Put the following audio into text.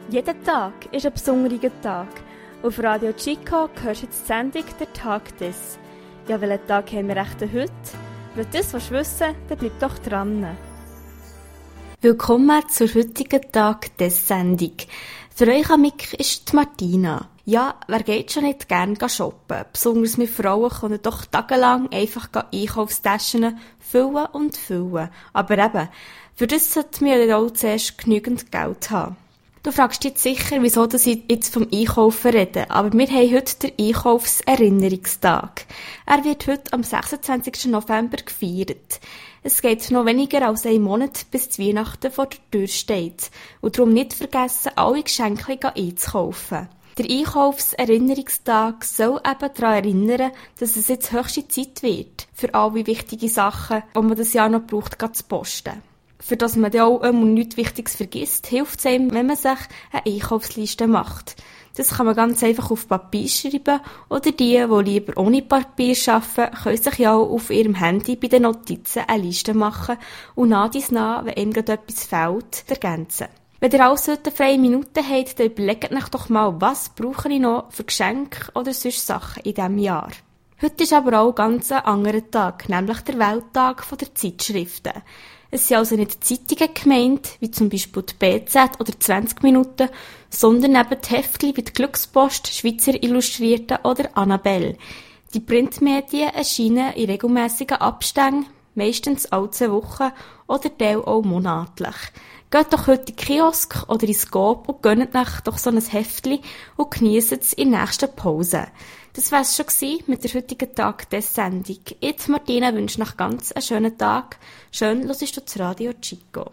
Jeder Tag ist ein besonderer Tag. Auf Radio Chico hörst du jetzt die Sendung «Der Tag des». Ja, welchen Tag haben wir echt heute? Wenn du das wissen willst, dann bleib doch dran. Willkommen zur heutigen «Tag des» Sendung. Für euch am Mic ist die Martina. Ja, wer geht schon nicht gern shoppen? Besonders wir Frauen können doch tagelang einfach Einkaufstaschen füllen und füllen. Aber eben, für das sollten wir ja auch zuerst genügend Geld haben. Du fragst dich jetzt sicher, wieso ich jetzt vom Einkaufen rede, aber wir haben heute den Einkaufserinnerungstag. Er wird heute am 26. November gefeiert. Es geht noch weniger als einen Monat, bis die Weihnachten vor der Tür steht. Und darum nicht vergessen, alle Geschenke einzukaufen. Der Einkaufserinnerungstag soll eben daran erinnern, dass es jetzt höchste Zeit wird, für alle wichtige Sachen, die man das Jahr noch braucht, zu posten. Für dass man dann auch nichts Wichtiges vergisst, hilft es einem, wenn man sich eine Einkaufsliste macht. Das kann man ganz einfach auf Papier schreiben oder die lieber ohne Papier arbeiten, können sich ja auch auf ihrem Handy bei den Notizen eine Liste machen und nach dies nach, wenn einem gerade etwas fehlt, ergänzen. Wenn ihr also heute freie Minuten habt, dann überlegt euch doch mal, was brauche ich noch für Geschenke oder sonst Sachen in diesem Jahr. Heute ist aber auch ganz ein anderer Tag, nämlich der Welttag der Zeitschriften. Es sind also nicht Zeitungen gemeint, wie zum Beispiel die BZ oder 20 Minuten, sondern eben die Heftchen wie die Glückspost, Schweizer Illustrierte oder Annabelle. Die Printmedien erscheinen in regelmässigen Abständen, meistens alle 2 Wochen oder teilweise auch monatlich. Geht doch heute in den Kiosk oder ins Coop und gönnt euch doch so ein Heftchen und genießt es in der nächsten Pause. Das war es schon mit der heutigen Tag des Sendung. Jetzt, Martina, wünsche noch ganz einen schönen Tag. Schön hörst du das Radio Chico.